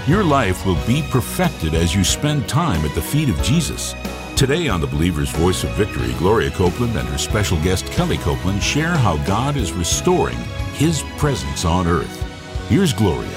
Your life will be perfected as you spend time at the feet of Jesus. Today on The Believer's Voice of Victory, Gloria Copeland and her special guest Kelly Copeland share how God is restoring His presence on earth. Here's Gloria.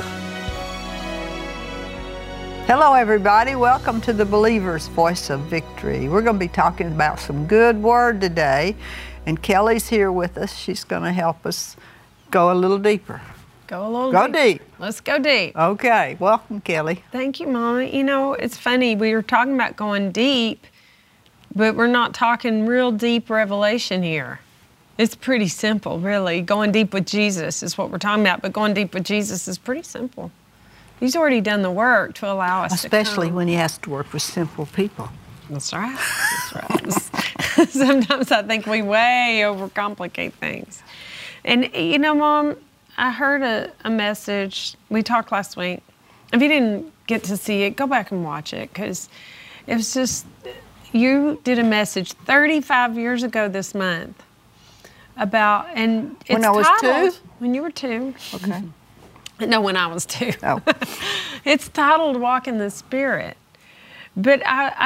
Hello everybody, welcome to The Believer's Voice of Victory. We're going to be talking about some good word today, and Kelly's here with us. She's going to help us go a little deeper. Go deep. Let's go deep. Okay, welcome Kelly. Thank you, Mama. You know, it's funny, we were talking about going deep, but we're not talking real deep revelation here. It's pretty simple, really. Going deep with Jesus is what we're talking about, but going deep with Jesus is pretty simple. He's already done the work to allow us Especially to come. when he has to work with simple people. That's right. That's right. Sometimes I think we way overcomplicate things. And, you know, Mom, I heard a message. We talked last week. If you didn't get to see it, go back and watch it, because it was just, you did a message 35 years ago this month about, and it's when I was titled, 2? When you were 2. Okay. No, when I was 2. Oh. It's titled Walk in the Spirit. But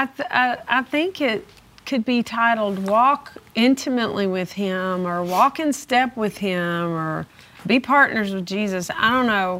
I think it could be titled Walk Intimately with Him, or Walk in Step with Him, or Be Partners with Jesus. I don't know.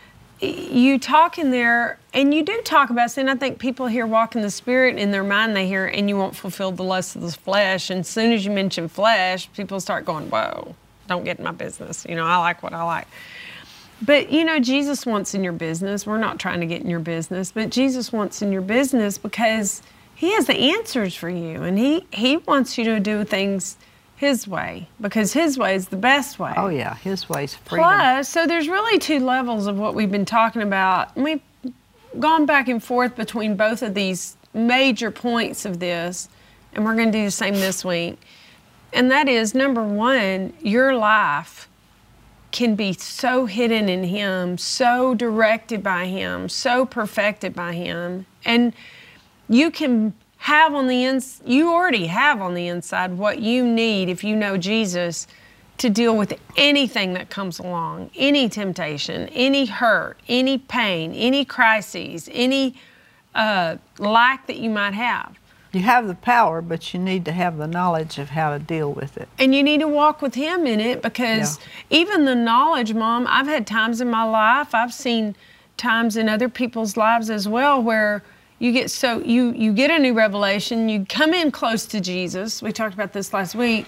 You talk in there, and you do talk about sin. I think people hear walk in the Spirit, in their mind they hear, and you won't fulfill the lust of the flesh. And as soon as you mention flesh, people start going, whoa, don't get in my business. You know, I like what I like. But, you know, Jesus wants in your business. We're not trying to get in your business, but Jesus wants in your business because He has the answers for you. And He wants you to do things His way, because His way is the best way. Oh yeah, His way's freedom. Plus, so there's really 2 levels of what we've been talking about. And we've gone back and forth between both of these major points of this, and we're going to do the same this week. And that is, number 1, your life can be so hidden in Him, so directed by Him, so perfected by Him. And you can have on the you already have on the inside what you need, if you know Jesus, to deal with anything that comes along, any temptation, any hurt, any pain, any crises, any lack that you might have. You have the power, but you need to have the knowledge of how to deal with it. And you need to walk with Him in it, because even the knowledge, Mom, I've had times in my life, I've seen times in other people's lives as well, where you get you get a new revelation, you come in close to Jesus. We talked about this last week.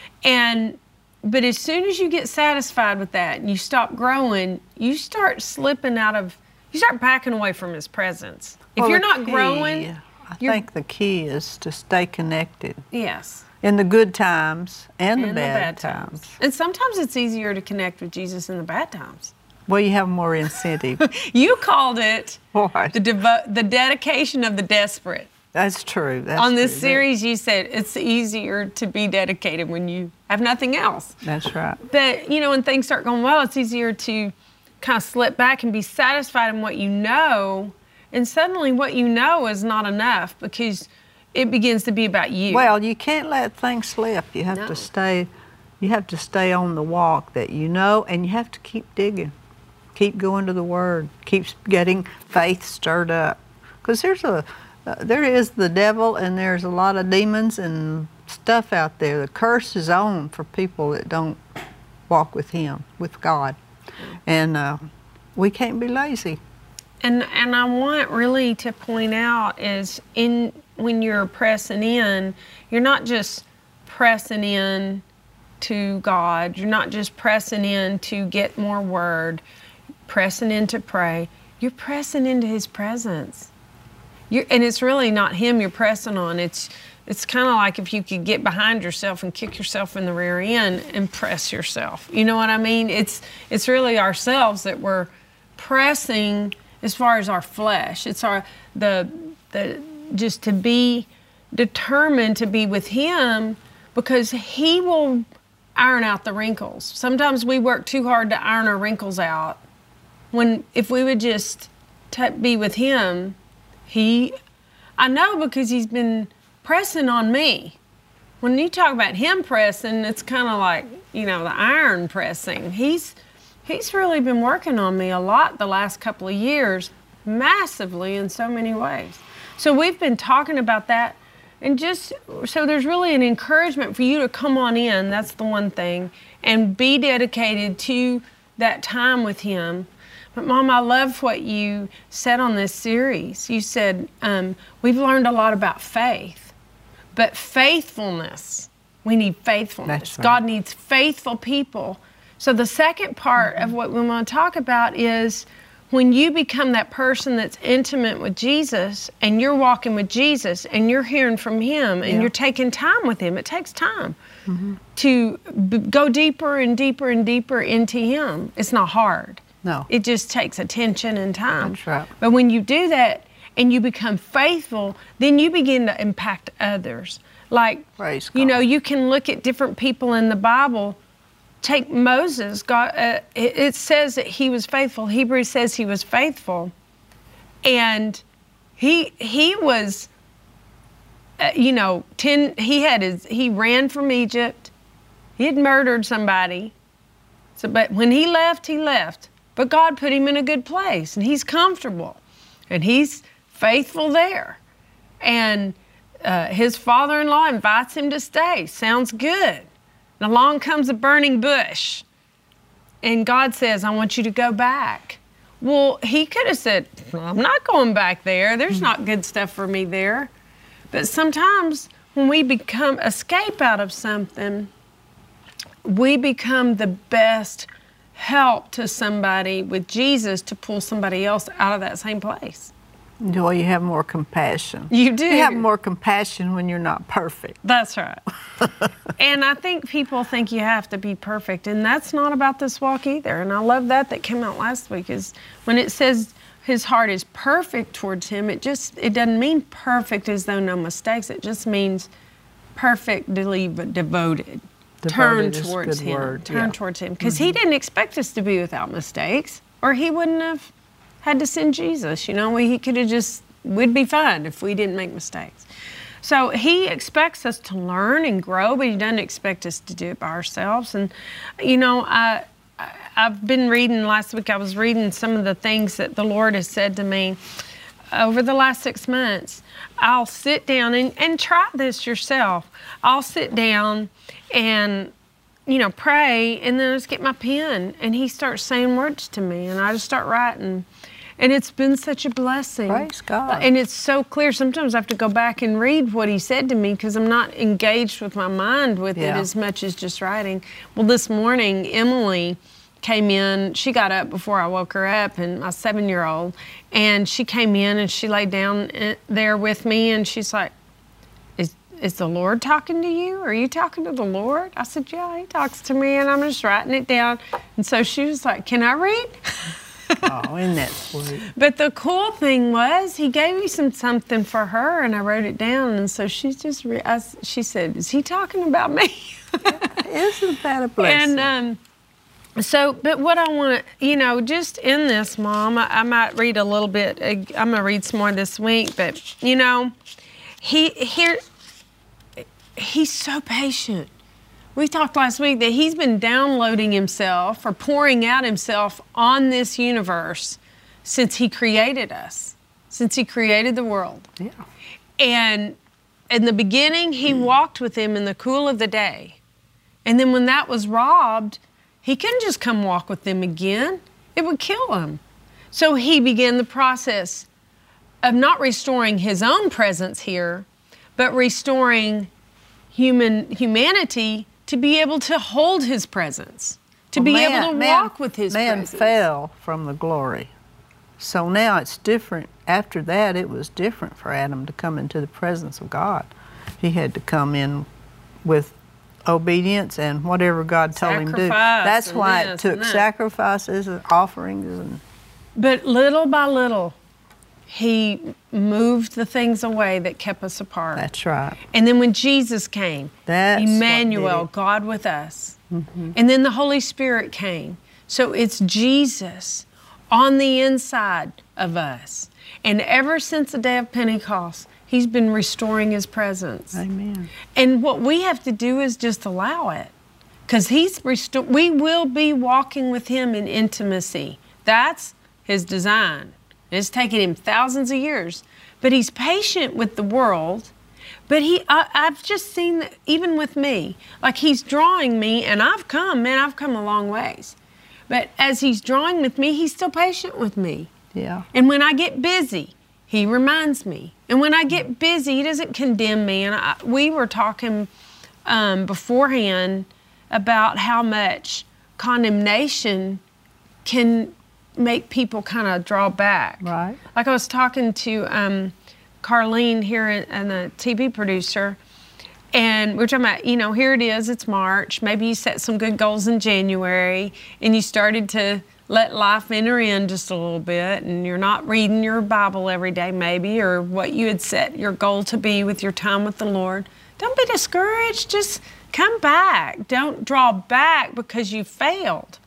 But as soon as you get satisfied with that and you stop growing, you start slipping you start backing away from His presence. If you're not growing, I think the key is to stay connected. Yes. In the good times and the bad times. And sometimes it's easier to connect with Jesus in the bad times. Well, you have more incentive. You called it What? the dedication of the desperate. That's true. On this series, you said it's easier to be dedicated when you have nothing else. That's right. But, you know, when things start going well, it's easier to kind of slip back and be satisfied in what you know. And suddenly what you know is not enough, because it begins to be about you. Well, you can't let things slip. You have to stay. You have to stay on the walk that you know, and you have to keep digging. Keep going to the Word. Keep getting faith stirred up. Because there is the devil, and there's a lot of demons and stuff out there. The curse is on for people that don't walk with Him, with God. And we can't be lazy. And I want really to point out is when you're pressing in, you're not just pressing in to God. You're not just pressing in to get more Word, pressing in to pray. You're pressing into His presence. And it's really not Him you're pressing on. It's kind of like if you could get behind yourself and kick yourself in the rear end and press yourself. You know what I mean? It's really ourselves that we're pressing as far as our flesh. It's just to be determined to be with Him, because He will iron out the wrinkles. Sometimes we work too hard to iron our wrinkles out. If we would just be with Him, I know, because He's been pressing on me. When you talk about Him pressing, it's kind of like, the iron pressing. He's really been working on me a lot the last couple of years. massively in so many ways. So we've been talking about that, and just so there's really an encouragement for you to come on in. That's the one thing, and be dedicated to that time with Him. But Mom, I love what you said on this series. You said we've learned a lot about faith, but faithfulness. We need faithfulness. That's right. God needs faithful people. So the second part of what we want to talk about is when you become that person that's intimate with Jesus, and you're walking with Jesus, and you're hearing from Him, and you're taking time with Him. It takes time to go deeper and deeper and deeper into Him. It's not hard. No. It just takes attention and time. That's right. But when you do that and you become faithful, then you begin to impact others. Like, Praise you God. know, you can look at different people in the Bible. Take Moses. God, it says that he was faithful. Hebrews says he was faithful, and he was, he ran from Egypt. He had murdered somebody. So, but when he left, he left. But God put him in a good place, and he's comfortable, and he's faithful there. And his father-in-law invites him to stay. Sounds good. And along comes a burning bush. And God says, I want you to go back. Well, he could have said, I'm not going back there. There's not good stuff for me there. But sometimes when we escape out of something, we become the best help to somebody with Jesus to pull somebody else out of that same place. Well, you have more compassion. You do. You have more compassion when you're not perfect. That's right. And I think people think you have to be perfect, and that's not about this walk either. And I love that came out last week, is when it says his heart is perfect towards Him, it doesn't mean perfect as though no mistakes. It just means perfectly devoted. Turn towards Him. Turn towards Him. Because He didn't expect us to be without mistakes, or He wouldn't have had to send Jesus. You know, He could have we'd be fine if we didn't make mistakes. So He expects us to learn and grow, but He doesn't expect us to do it by ourselves. And, you know, I've been reading, last week I was reading some of the things that the Lord has said to me over the last 6 months. I'll sit down and try this yourself. I'll sit down and, you know, pray, and then I just get my pen, and He starts saying words to me, and I just start writing. And it's been such a blessing. Praise God. And it's so clear. Sometimes I have to go back and read what He said to me because I'm not engaged with my mind with it as much as just writing. Well, this morning, Emily came in. She got up before I woke her up, and my 7-year-old, and she came in and she laid down there with me, and she's like, is the Lord talking to you? Are you talking to the Lord? I said, yeah, He talks to me, and I'm just writing it down. And so she was like, can I read? Oh, isn't that sweet? But the cool thing was He gave me something for her, and I wrote it down. And so she's just, she said, is He talking about me? Isn't that a blessing? And but what I want to, you know, just in this, Mom, I might read a little bit. I'm going to read some more this week. But, you know, He's so patient. We talked last week that He's been downloading Himself or pouring out Himself on this universe since He created us, since He created the world. Yeah. And in the beginning, He walked with Him in the cool of the day. And then when that was robbed, He couldn't just come walk with them again. It would kill Him. So He began the process of not restoring His own presence here, but restoring humanity to be able to hold His presence, to be able to walk with His presence. Man fell from the glory. So now it's different. After that, it was different for Adam to come into the presence of God. He had to come in with obedience and whatever God told him to do. That's why it took sacrifices and offerings. But little by little, He moved the things away that kept us apart. That's right. And then when Jesus came, Emmanuel, God with us. Mm-hmm. And then the Holy Spirit came. So it's Jesus on the inside of us. And ever since the day of Pentecost, He's been restoring His presence. Amen. And what we have to do is just allow it. Because we will be walking with Him in intimacy. That's His design. It's taken him thousands of years. But he's patient with the world. But I've just seen that even with me, like he's drawing me, and I've come a long ways. But as he's drawing with me, he's still patient with me. Yeah. And when I get busy, he reminds me. And when I get busy, he doesn't condemn me. And we were talking beforehand about how much condemnation can make people kind of draw back. Right. Like I was talking to Carlene here, and the TV producer, and we're talking about, here it is, it's March. Maybe you set some good goals in January, and you started to let life enter in just a little bit, and you're not reading your Bible every day maybe, or what you had set your goal to be with your time with the Lord. Don't be discouraged. Just come back. Don't draw back because you failed.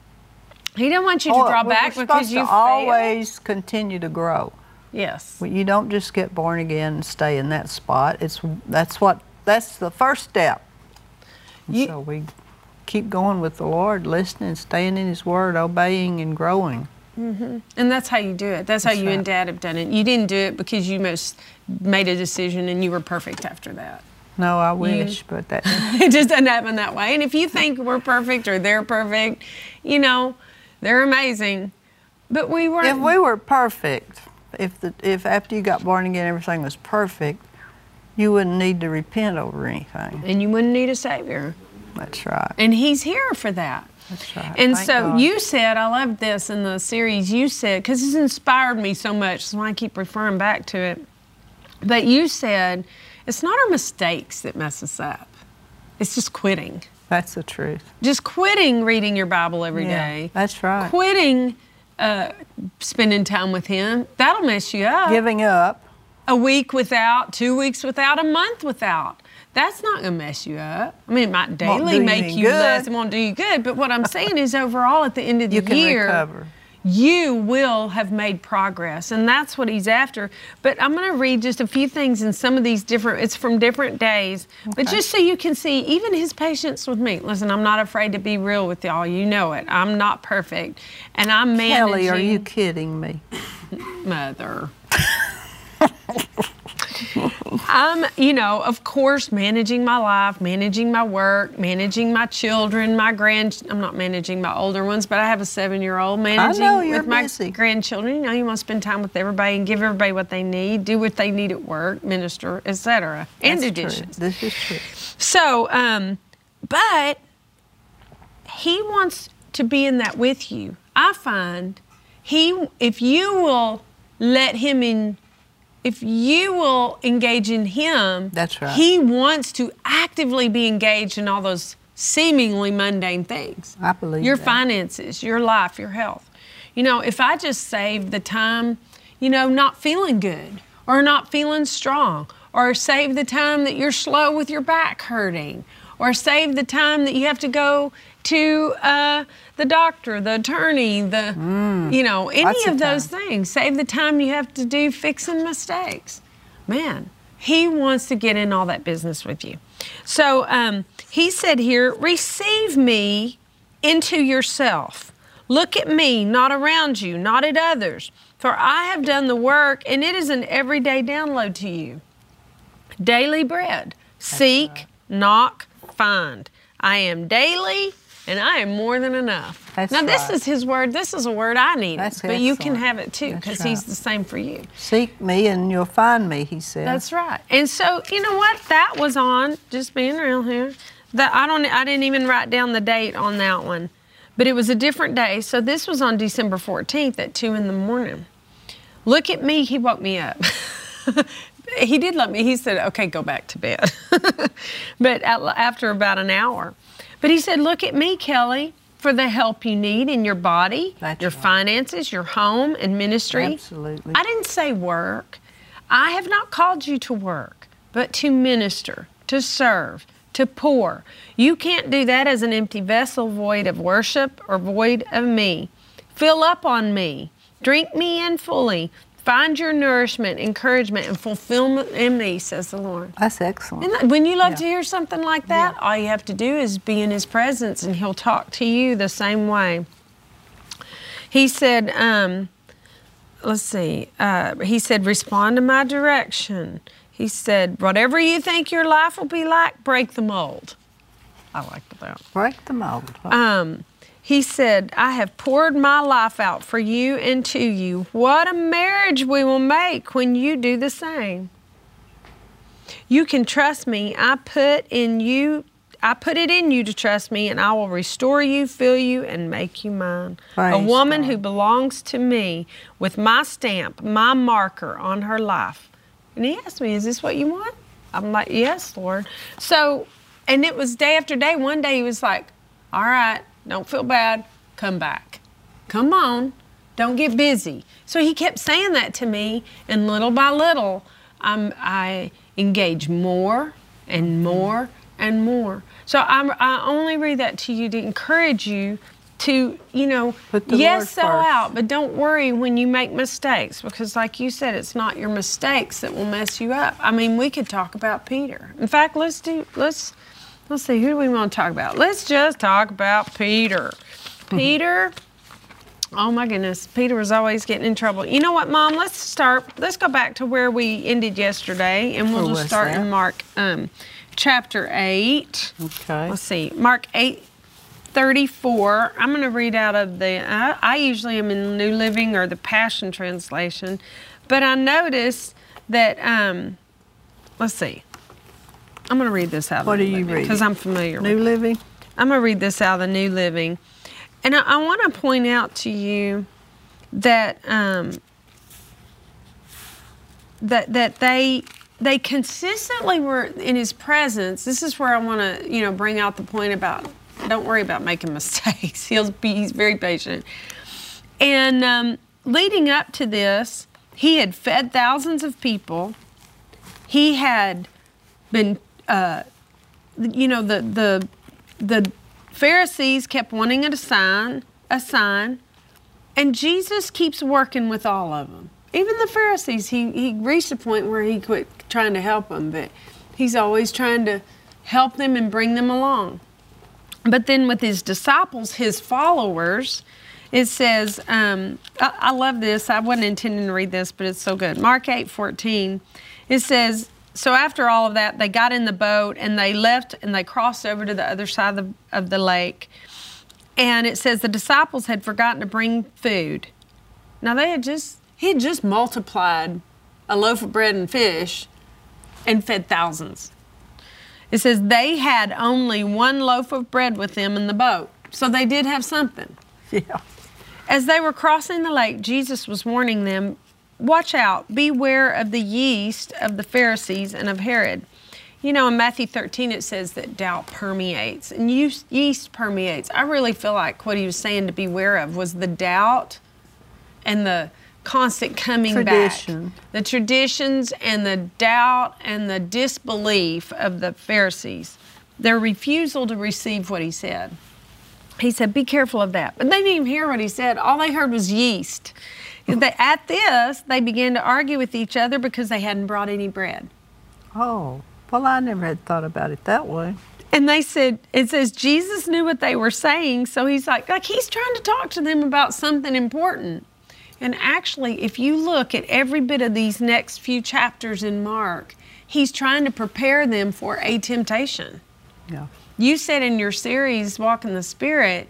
He didn't want you to draw back because you failed. Always continue to grow. Yes. You don't just get born again and stay in that spot. That's the first step. So we keep going with the Lord, listening, staying in His Word, obeying and growing. Mm-hmm. And that's how you do it. That's how you and Dad have done it. You didn't do it because you made a decision and you were perfect after that. No, I wish, but that it just doesn't happen that way. And if you think we're perfect or they're perfect, they're amazing. But we weren't. If we were perfect, if after you got born again everything was perfect, you wouldn't need to repent over anything. And you wouldn't need a Savior. That's right. And He's here for that. That's right. And Thank so God. you said, I love this in the series, you said, because it's inspired me so much, so I keep referring back to it. But you said, it's not our mistakes that mess us up. It's just quitting. That's the truth. Just quitting reading your Bible every day. That's right. Quitting spending time with Him. That'll mess you up. Giving up. A week without, 2 weeks without, a month without. That's not going to mess you up. I mean, it might daily make you less. It won't do you good. But what I'm saying is overall at the end of the year, recover. You will have made progress. And that's what He's after. But I'm going to read just a few things in some of these it's from different days. Okay. But just so you can see, even His patience with me. Listen, I'm not afraid to be real with y'all. You know it. I'm not perfect. And I'm managing. Kelly, are you kidding me? Mother. I'm, of course, managing my life, managing my work, managing my children, I'm not managing my older ones, but I have a 7-year-old managing with my grandchildren. You want to spend time with everybody and give everybody what they need, do what they need at work, minister, etc., and do dishes. This is true. So, but He wants to be in that with you. I find if you will let Him in. If you will engage in Him, that's right. He wants to actively be engaged in all those seemingly mundane things. I believe your that. Finances, your life, your health. If I just save the time, not feeling good or not feeling strong, or save the time that you're slow with your back hurting, or save the time that you have to go to the doctor, the attorney, any of those things. Save the time you have to do fixing mistakes. Man, He wants to get in all that business with you. So He said here, receive me into yourself. Look at me, not around you, not at others. For I have done the work, and it is an everyday download to you. Daily bread. Seek, knock, find. I am daily, and I am more than enough. This is His word. This is a word I need. But you can have it too, because He's the same for you. Seek me and you'll find me, He said. That's right. And so, you know what? That was on, just being real here. I didn't even write down the date on that one. But it was a different day. So this was on December 14th at 2 a.m. Look at me. He woke me up. He did let me. He said, okay, go back to bed. But after about an hour. But He said, look at me, Kelly, for the help you need in your body, your finances, your home, and ministry. Absolutely. I didn't say work. I have not called you to work, but to minister, to serve, to pour. You can't do that as an empty vessel void of worship or void of me. Fill up on me. Drink me in fully. Find your nourishment, encouragement, and fulfillment in me, says the Lord. That's excellent. And when you love to hear something like that, all you have to do is be in His presence, and He'll talk to you the same way. He said, let's see. He said, respond to my direction. He said, whatever you think your life will be like, break the mold. I liked that. Break the mold. He said, I have poured my life out for you and to you. What a marriage we will make when you do the same. You can trust me. I put it in you to trust me, and I will restore you, fill you, and make you mine. Praise a woman God. who belongs to me with my stamp, my marker on her life. And he asked me, is this what you want? I'm like, yes, Lord. So, and it was day after day. One day he was like, all right, don't feel bad. Come back. Come on. Don't get busy. So he kept saying that to me, and little by little, I engage more and more and more. So I only read that to you to encourage you to, Put the yes, Lord sell first. out, but don't worry when you make mistakes, because like you said, it's not your mistakes that will mess you up. I mean, we could talk about Peter. In fact, let's see, who do we want to talk about? Let's just talk about Peter. Peter, oh my goodness, Peter was always getting in trouble. You know what, Mom? Let's go back to where we ended yesterday, and we'll Where just was start that? in Mark chapter 8. Okay. Let's see, Mark 8:34. I'm going to read out of I usually am in the New Living or the Passion Translation, but I noticed that, let's see. I'm going to read this out of What the are New you Living reading? because I'm familiar with New it. Living? I'm going to read this out of the New Living. And I want to point out to you that that they consistently were in his presence. This is where I want to, bring out the point about don't worry about making mistakes. He's very patient. And leading up to this, he had fed thousands of people. He had been, the Pharisees kept wanting a sign, and Jesus keeps working with all of them. Even the Pharisees, he reached a point where he quit trying to help them, but he's always trying to help them and bring them along. But then with his disciples, his followers, it says, I love this. I wasn't intending to read this, but it's so good. Mark 8:14, it says, so after all of that, they got in the boat and they left and they crossed over to the other side of the lake. And it says the disciples had forgotten to bring food. Now he had just multiplied a loaf of bread and fish and fed thousands. It says they had only one loaf of bread with them in the boat. So they did have something. Yeah. As they were crossing the lake, Jesus was warning them, watch out, beware of the yeast of the Pharisees and of Herod. In Matthew 13 it says that doubt permeates and yeast permeates. I really feel like what he was saying to beware of was the doubt and the constant coming Tradition. back. The traditions and the doubt and the disbelief of the Pharisees. Their refusal to receive what he said. He said, be careful of that. But they didn't even hear what he said. All they heard was yeast. At this, they began to argue with each other because they hadn't brought any bread. Oh, well, I never had thought about it that way. And they said, it says Jesus knew what they were saying, so he's like he's trying to talk to them about something important. And actually, if you look at every bit of these next few chapters in Mark, he's trying to prepare them for a temptation. Yeah. You said in your series, Walk in the Spirit,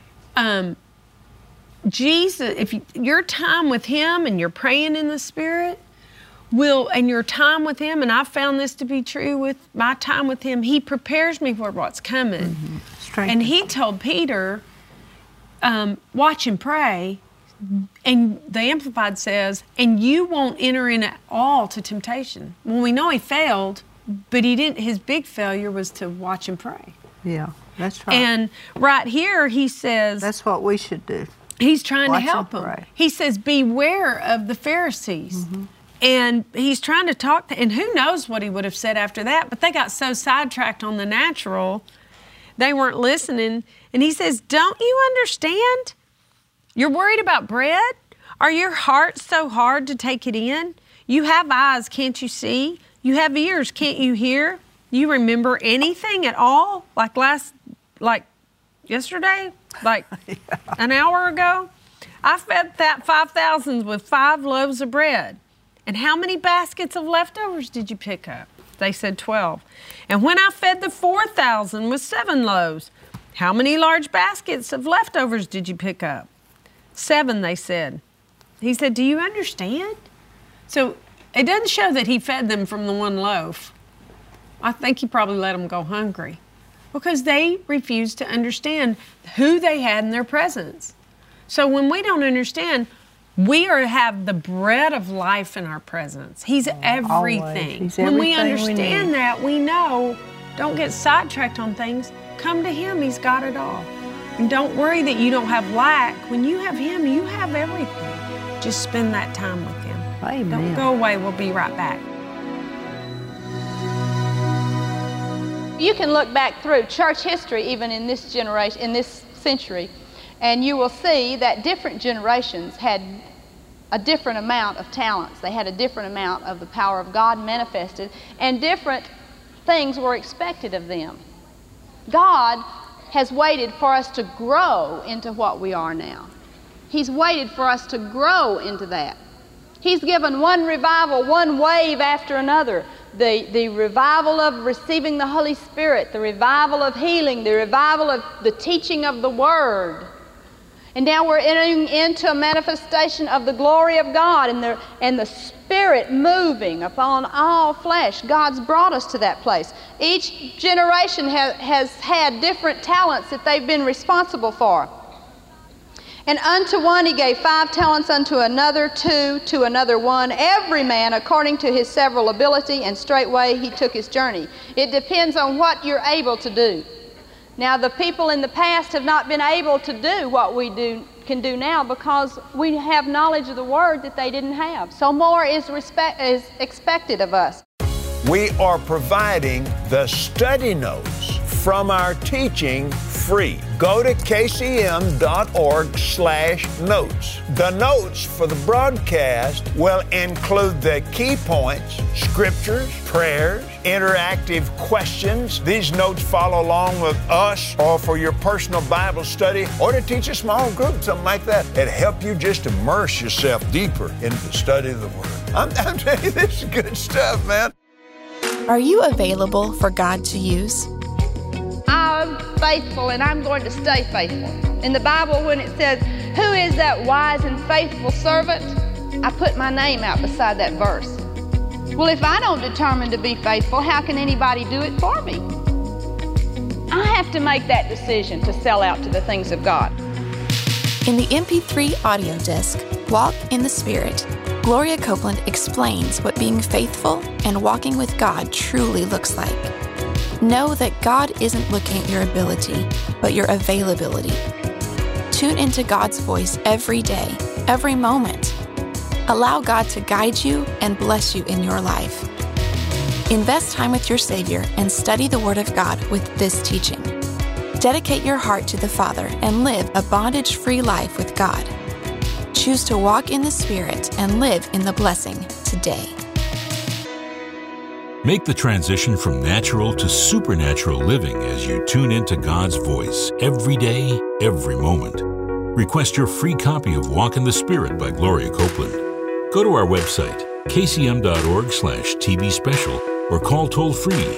Jesus, if your time with him and you're praying in the Spirit, and your time with him, and I've found this to be true with my time with him, he prepares me for what's coming. Mm-hmm. And he told Peter, watch and pray, and the Amplified says, and you won't enter in at all to temptation. Well, we know he failed, but he didn't. His big failure was to watch and pray. Yeah, that's right. And right here he says, that's what we should do. he's trying Watch to help and them. pray. He says, beware of the Pharisees. And he's trying to talk to, and who knows what he would have said after that, but they got so sidetracked on the natural, they weren't listening. And he says, don't you understand? You're worried about bread? Are your hearts so hard to take it in? You have eyes, can't you see? You have ears, can't you hear? You remember anything at all? Like yesterday? Like an hour ago? I fed that 5,000 with 5 loaves of bread. And how many baskets of leftovers did you pick up? They said 12. And when I fed the 4,000 with 7 loaves, how many large baskets of leftovers did you pick up? 7, they said. He said, do you understand? So it doesn't show that he fed them from the 1 loaf. I think he probably let them go hungry because they refused to understand who they had in their presence. So when we don't understand, we have the bread of life in our presence. He's everything. He's when we everything understand that, we know, don't get sidetracked on things. Come to Him. He's got it all. And don't worry that you don't have lack. When you have Him, you have everything. Just spend that time with Him. Amen. Don't go away. We'll be right back. You can look back through church history, even in this generation, in this century, and you will see that different generations had a different amount of talents. They had a different amount of the power of God manifested, and different things were expected of them. God has waited for us to grow into what we are now. He's waited for us to grow into that. He's given one revival, one wave after another. The revival of receiving the Holy Spirit, the revival of healing, the revival of the teaching of the Word. And now we're entering into a manifestation of the glory of God and the Spirit moving upon all flesh. God's brought us to that place. Each generation has had different talents that they've been responsible for. And unto one He gave 5 talents, unto another 2, to another 1, every man according to his several ability, and straightway he took his journey. It depends on what you're able to do. Now, the people in the past have not been able to do what we can do now because we have knowledge of the Word that they didn't have. So more is expected of us. We are providing the study notes from our teaching free. Go to kcm.org/notes. The notes for the broadcast will include the key points, scriptures, prayers, interactive questions. These notes follow along with us or for your personal Bible study or to teach a small group, something like that. It'll help you just immerse yourself deeper into the study of the Word. I'm telling you, this is good stuff, man. Are you available for God to use? I'm faithful and I'm going to stay faithful. In the Bible, when it says, who is that wise and faithful servant? I put my name out beside that verse. Well, if I don't determine to be faithful, how can anybody do it for me? I have to make that decision to sell out to the things of God. In the MP3 audio disc, Walk in the Spirit, Gloria Copeland explains what being faithful and walking with God truly looks like. Know that God isn't looking at your ability, but your availability. Tune into God's voice every day, every moment. Allow God to guide you and bless you in your life. Invest time with your Savior and study the Word of God with this teaching. Dedicate your heart to the Father and live a bondage-free life with God. Choose to walk in the Spirit and live in the blessing today. Make the transition from natural to supernatural living as you tune into God's voice every day, every moment. Request your free copy of Walk in the Spirit by Gloria Copeland. Go to our website, kcm.org/TV special, or call toll-free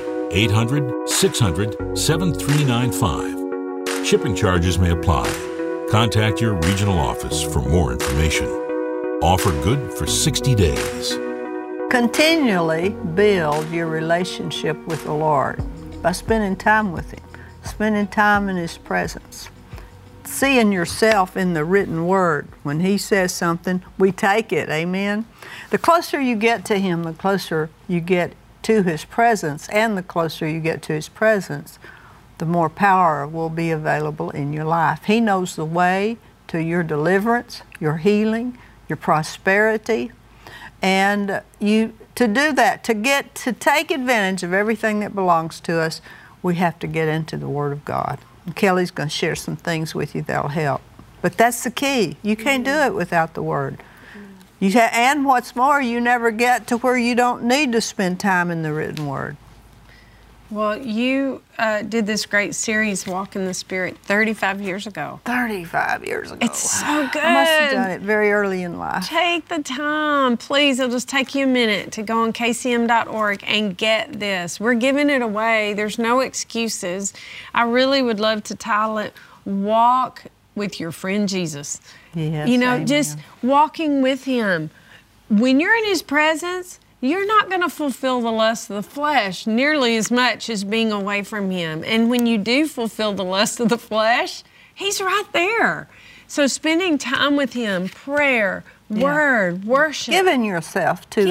800-600-7395. Shipping charges may apply. Contact your regional office for more information. Offer good for 60 days. Continually build your relationship with the Lord by spending time with Him, spending time in His presence, seeing yourself in the written Word. When He says something, we take it, amen? The closer you get to Him, the closer you get to His presence, and the closer you get to His presence, the more power will be available in your life. He knows the way to your deliverance, your healing, your prosperity. And to do that, to take advantage of everything that belongs to us, we have to get into the Word of God. And Kelly's going to share some things with you that'll help. But that's the key. You can't do it without the Word. And what's more, you never get to where you don't need to spend time in the written Word. Well, you did this great series, Walk in the Spirit, 35 years ago. 35 years ago. It's so good. I must have done it very early in life. Take the time. Please, it'll just take you a minute to go on kcm.org and get this. We're giving it away. There's no excuses. I really would love to title it, Walk with Your Friend Jesus. Yes, you know, amen. just walking with Him. When you're in His presence, you're not going to fulfill the lust of the flesh nearly as much as being away from Him. And when you do fulfill the lust of the flesh, He's right there. So spending time with Him, prayer, word, worship. Giving yourself to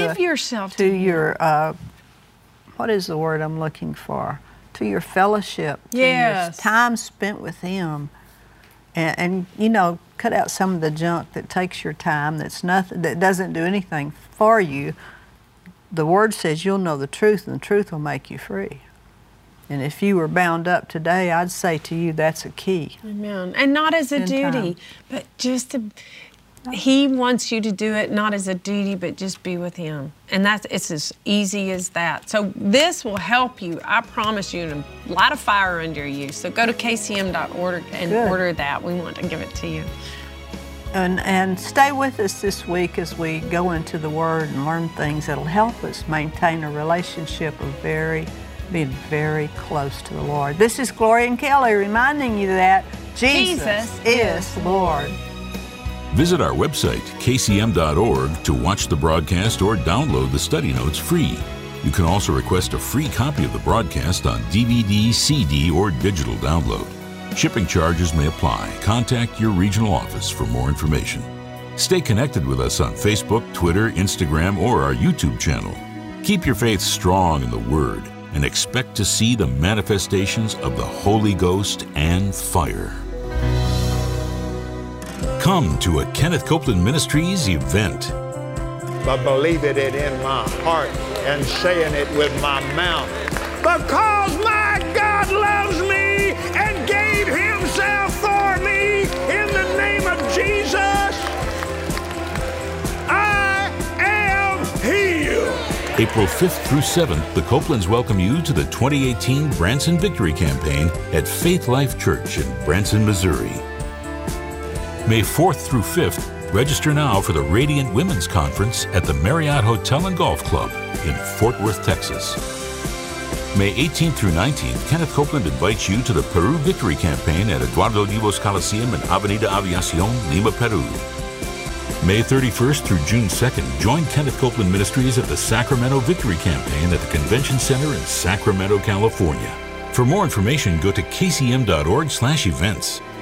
your, what is the word I'm looking for? To your fellowship. Yes. To your time spent with Him. And you know, cut out some of the junk that takes your time, that's nothing, that doesn't do anything for you. The Word says you'll know the truth, and the truth will make you free. And if you were bound up today, I'd say to you that's a key. Amen. And not as a duty, but just to, He wants you to do it not as a duty, but just be with Him. And it's as easy as that. So this will help you, I promise you, and light a fire under you. So go to kcm.org and order that. We want to give it to you. And stay with us this week as we go into the Word and learn things that'll help us maintain a relationship of being very close to the Lord. This is Gloria and Kelly reminding you that Jesus is Lord. Visit our website, kcm.org, to watch the broadcast or download the study notes free. You can also request a free copy of the broadcast on DVD, CD, or digital download. Shipping charges may apply. Contact your regional office for more information. Stay connected with us on Facebook, Twitter, Instagram, or our YouTube channel. Keep your faith strong in the Word and expect to see the manifestations of the Holy Ghost and fire. Come to a Kenneth Copeland Ministries event. But believing it in my heart and saying it with my mouth. Because my God loves me and gave Himself for me in the name of Jesus, I am healed. April 5th through 7th, the Copelands welcome you to the 2018 Branson Victory Campaign at Faith Life Church in Branson, Missouri. May 4th through 5th, register now for the Radiant Women's Conference at the Marriott Hotel and Golf Club in Fort Worth, Texas. May 18th through 19th, Kenneth Copeland invites you to the Peru Victory Campaign at Eduardo Divos Coliseum in Avenida Aviacion, Lima, Peru. May 31st through June 2nd, join Kenneth Copeland Ministries at the Sacramento Victory Campaign at the Convention Center in Sacramento, California. For more information, go to kcm.org/events.